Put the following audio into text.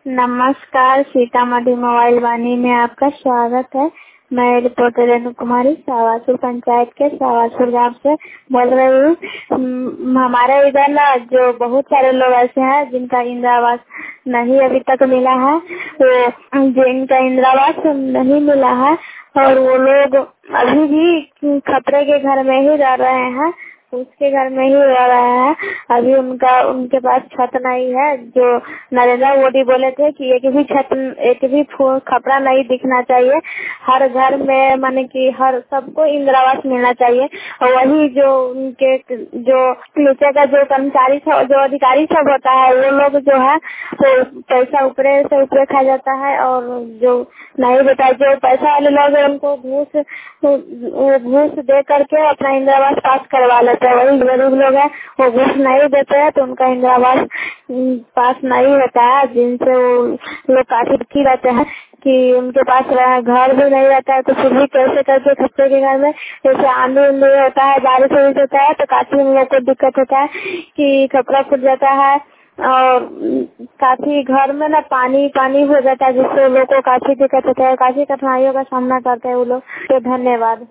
नमस्कार, सीतामढ़ी मोबाइल वाणी में आपका स्वागत है। मैं रिपोर्टर रेणु कुमारी सावासुर पंचायत के सावासुर गांव से बोल रही हूँ। हमारे इधर ना जो बहुत सारे लोग ऐसे हैं जिनका इंदिरा आवास नहीं अभी तक मिला है, वो जिनका इंदिरा आवास नहीं मिला है और वो लोग अभी भी खतरे के घर में ही रह रहे हैं, उसके घर में ही रह रहे हैं। अभी उनके पास छत नहीं है। जो नरेंद्र मोदी बोले थे कि एक भी खपड़ा नहीं दिखना चाहिए, हर घर में माने कि हर सबको इंदिरा आवास मिलना चाहिए। और वही जो उनके जो नीचे का जो कर्मचारी जो अधिकारी सब होता है, वो लोग जो है तो पैसा ऊपरे से ऊपरे खा जाता है और जो नहीं देता है, जो पैसा वाले लोग हैं उनको घूस दे करके अपना इंदिरा आवास पास करवा लेते हैं। वही गरीब लोग हैं वो घूस नहीं देते हैं तो उनका इंदिरा आवास पास नहीं होता है, जिनसे वो लोग काफी दुखी रहते हैं कि उनके पास घर भी नहीं रहता है। तो फिर भी कैसे करके खच्चे के घर में जैसे आंधी होता है, बारिश होता है तो काफी उन लोग को दिक्कत होता है कि कपड़ा फूट जाता है और काफी घर में ना पानी हो जाता है, जिससे लोगों को काफी दिक्कत होता है, काफी कठिनाइयों का सामना करते हैं वो लोग। तो धन्यवाद।